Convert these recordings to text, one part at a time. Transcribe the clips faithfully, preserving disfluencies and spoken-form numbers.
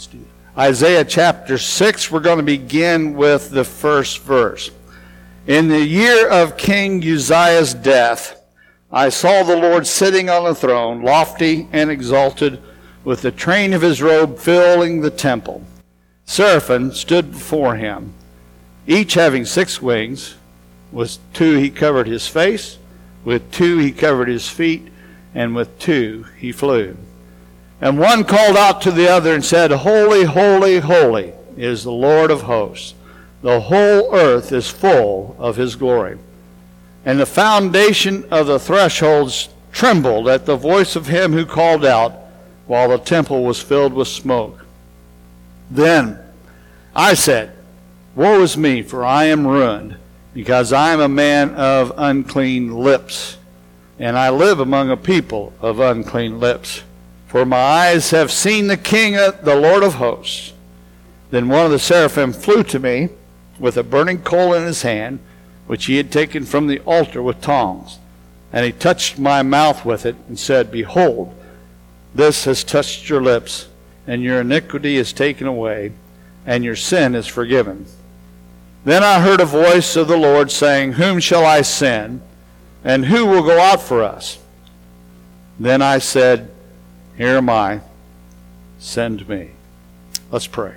Isaiah chapter six, we're going to begin with the first verse. In the year of King Uzziah's death, I saw the Lord sitting on a throne, lofty and exalted, with the train of his robe filling the temple. Seraphim stood before him, each having six wings. With two he covered his face, with two he covered his feet, and with two he flew. And one called out to the other and said, Holy, holy, holy is the Lord of hosts. The whole earth is full of his glory. And the foundation of the thresholds trembled at the voice of him who called out, while the temple was filled with smoke. Then I said, Woe is me, for I am ruined, because I am a man of unclean lips, and I live among a people of unclean lips. For my eyes have seen the King, the Lord of hosts. Then one of the seraphim flew to me with a burning coal in his hand, which he had taken from the altar with tongs. And he touched my mouth with it and said, Behold, this has touched your lips, and your iniquity is taken away, and your sin is forgiven. Then I heard a voice of the Lord saying, Whom shall I send, and who will go out for us? Then I said, Here am I, send me. Let's pray.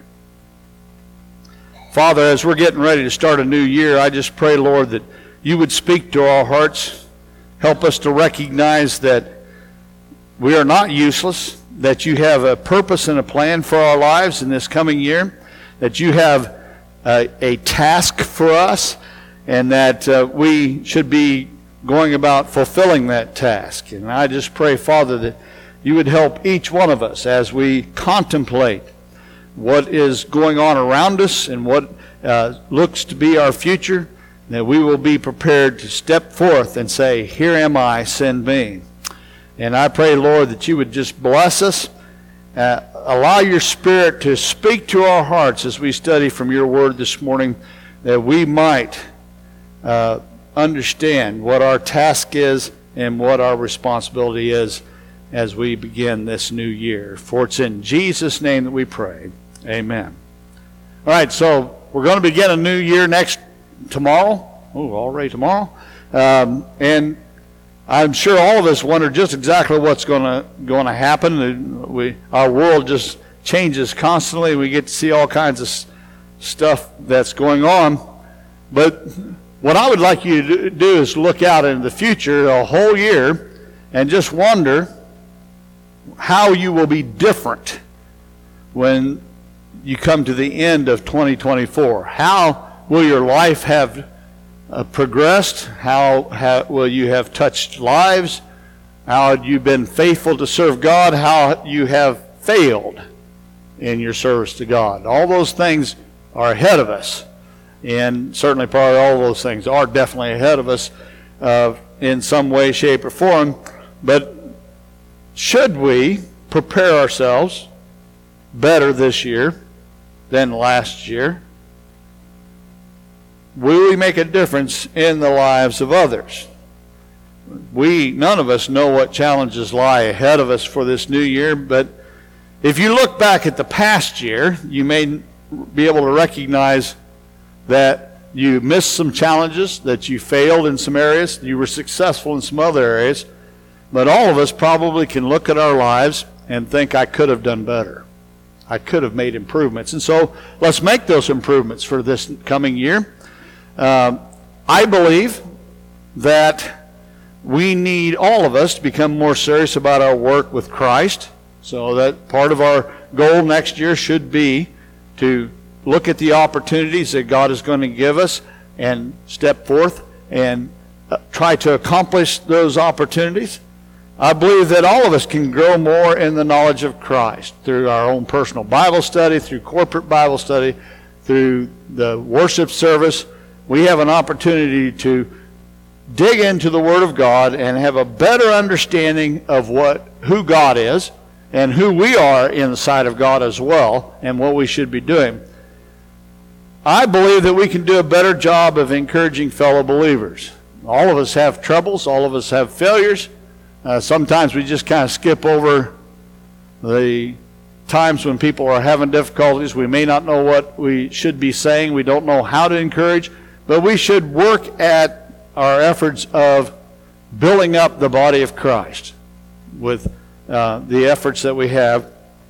Father, as we're getting ready to start a new year, I just pray, Lord, that you would speak to our hearts. Help us to recognize that we are not useless, that you have a purpose and a plan for our lives in this coming year, that you have a, a task for us, and that uh, we should be going about fulfilling that task. And I just pray, Father, that you would help each one of us as we contemplate what is going on around us and what uh, looks to be our future, that we will be prepared to step forth and say, Here am I, send me. And I pray, Lord, that you would just bless us, uh, allow your Spirit to speak to our hearts as we study from your word this morning, that we might uh, understand what our task is and what our responsibility is as we begin this new year. For it's in Jesus' name that we pray. Amen. All right, so we're going to begin a new year next tomorrow. Oh, already tomorrow. Um, and I'm sure all of us wonder just exactly what's going to going to happen. We our world just changes constantly. We get to see all kinds of stuff that's going on. But what I would like you to do is look out into the future a whole year and just wonder how you will be different when you come to the end of twenty twenty-four. How will your life have uh, progressed? How, how will you have touched lives? How have you been faithful to serve God? How you have failed in your service to God? All those things are ahead of us. And certainly probably all those things are definitely ahead of us uh, in some way, shape, or form. But should we prepare ourselves better this year than last year? Will we make a difference in the lives of others? We, none of us know what challenges lie ahead of us for this new year, but if you look back at the past year, you may be able to recognize that you missed some challenges, that you failed in some areas, you were successful in some other areas. But all of us probably can look at our lives and think, I could have done better. I could have made improvements. And so let's make those improvements for this coming year. Um, I believe that we need, all of us, to become more serious about our work with Christ. So that part of our goal next year should be to look at the opportunities that God is going to give us and step forth and uh, try to accomplish those opportunities. I believe that all of us can grow more in the knowledge of Christ through our own personal Bible study, through corporate Bible study, through the worship service. We have an opportunity to dig into the Word of God and have a better understanding of what who God is and who we are in the sight of God as well, and what we should be doing. I believe that we can do a better job of encouraging fellow believers. All of us have troubles. All of us have failures. Uh, sometimes we just kind of skip over the times when people are having difficulties. We may not know what we should be saying. We don't know how to encourage. But we should work at our efforts of building up the body of Christ with uh, the efforts that we have.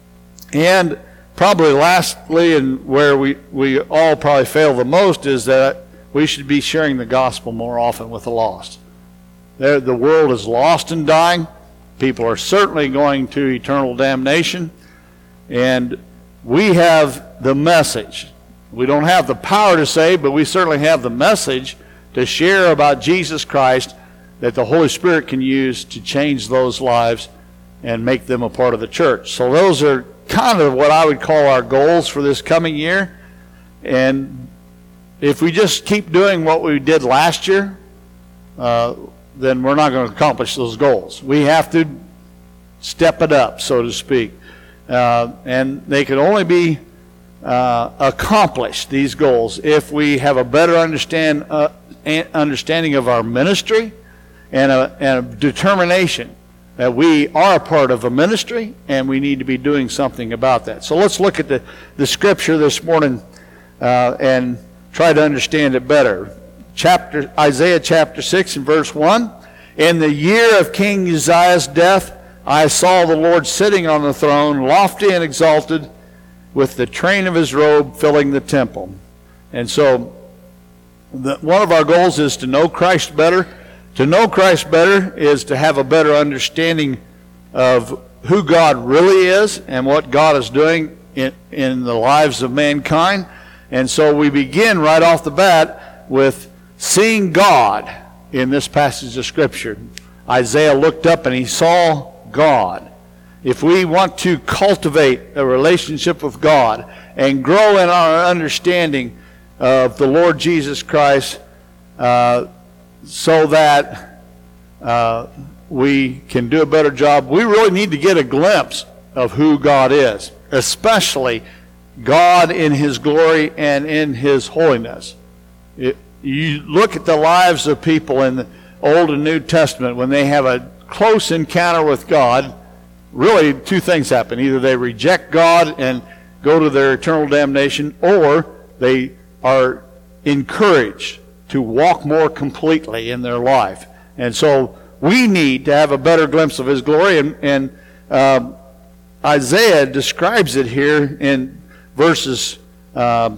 And probably lastly, and where we, we all probably fail the most, is that we should be sharing the gospel more often with the lost. There, the world is lost and dying. People are certainly going to eternal damnation. And we have the message. We don't have the power to save, but we certainly have the message to share about Jesus Christ that the Holy Spirit can use to change those lives and make them a part of the church. So those are kind of what I would call our goals for this coming year. And if we just keep doing what we did last year, uh, then we're not going to accomplish those goals. We have to step it up, so to speak. Uh, and they can only be uh, accomplished, these goals, if we have a better understand, uh, understanding of our ministry and a, and a determination that we are a part of a ministry and we need to be doing something about that. So let's look at the, the scripture this morning uh, and try to understand it better. Chapter Isaiah chapter six and verse one. In the year of King Uzziah's death, I saw the Lord sitting on the throne, lofty and exalted, with the train of his robe filling the temple. And so the, one of our goals is to know Christ better. To know Christ better is to have a better understanding of who God really is and what God is doing in, in the lives of mankind. And so we begin right off the bat with seeing God in this passage of Scripture. Isaiah looked up and he saw God. If we want to cultivate a relationship with God and grow in our understanding of the Lord Jesus Christ uh, so that uh, we can do a better job, we really need to get a glimpse of who God is, especially God in His glory and in His holiness. It, you look at the lives of people in the Old and New Testament when they have a close encounter with God. Really, two things happen. Either they reject God and go to their eternal damnation, or they are encouraged to walk more completely in their life. And so we need to have a better glimpse of His glory, and, and uh, Isaiah describes it here in verses um,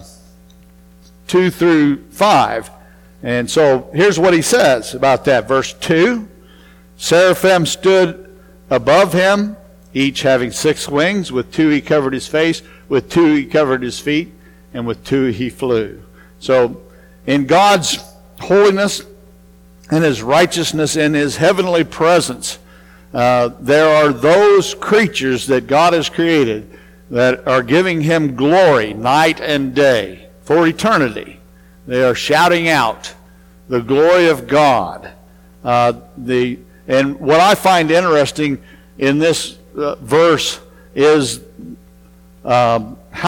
two through five. And so here's what he says about that. Verse two, Seraphim stood above him, each having six wings. With two he covered his face, with two he covered his feet, and with two he flew. So in God's holiness and His righteousness and His heavenly presence, uh, there are those creatures that God has created that are giving Him glory night and day for eternity. They are shouting out the glory of God. Uh, the and what I find interesting in this uh, verse is um, how